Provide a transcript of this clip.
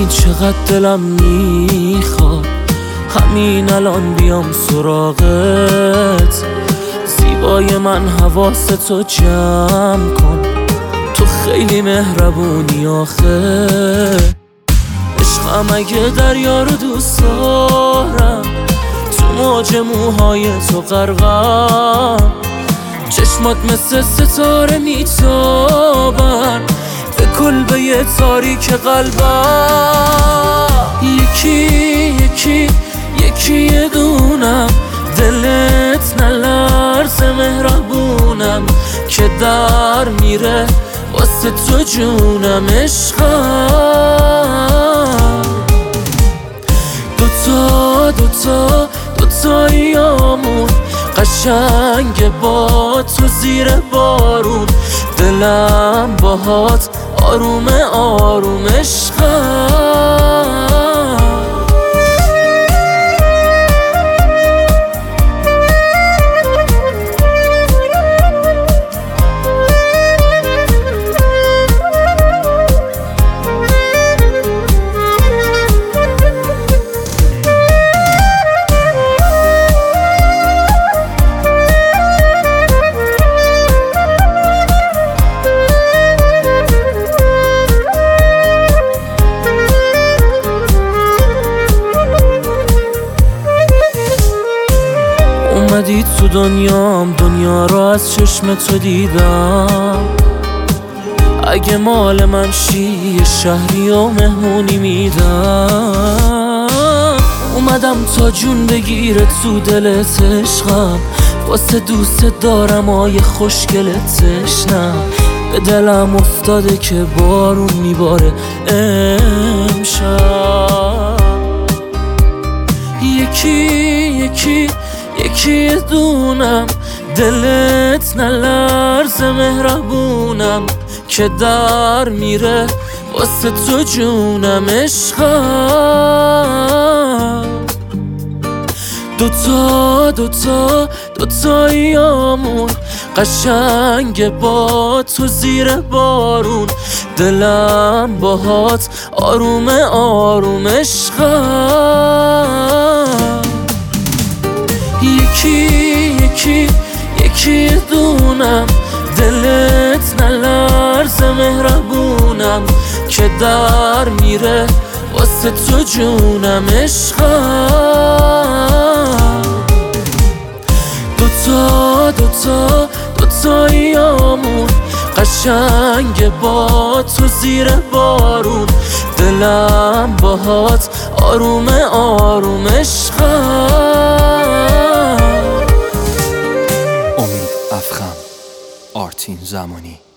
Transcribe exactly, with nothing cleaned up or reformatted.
میدونی چقدر دلم میخواد همین الان بیام سراغت. زیبای من حواستو جمع کن، تو خیلی مهربونی آخه. عشقم اگه دریا رو دوست دارم، تو موج موهای تو غرقم. چشمات مثل ستاره میتابن به کلبه تاریک قلبم. یکی یکی یکی یه دونم، دلت نلرزه مهربونم که در میره واسه تو جونم. عشقم دوتا دوتا دوتاییامون قشنگ با تو زیر بارون. دلم باهات آروم آروم. عشقم اومدی تو دنیام، دنیا رو از چشم تو دیدم. اگه مال من شی یه شهری و مهمونی میدم. اومدم تا جون بگیره تو دلت عشقم، واسه دوست دارم آیه خوشگلت تشنم. به دلم افتاده که بارون میباره امشب. یکی یکی یکی دونم، دلت نلرزه مهربونم که در میره واسه تو جونم. عشقم دوتا دوتا دوتاییامون قشنگ با تو زیر بارون. دلم باهات آروم آروم. عشقم یکی یکی یکی دونم، دلت نلرزه مهربونم که در میره واسه تو جونم. عشقم دوتا دوتا دوتاییامون قشنگ با تو زیر بارون. دلم باهات آروم آروم. عشقم امید افخم، آرتین زمانی.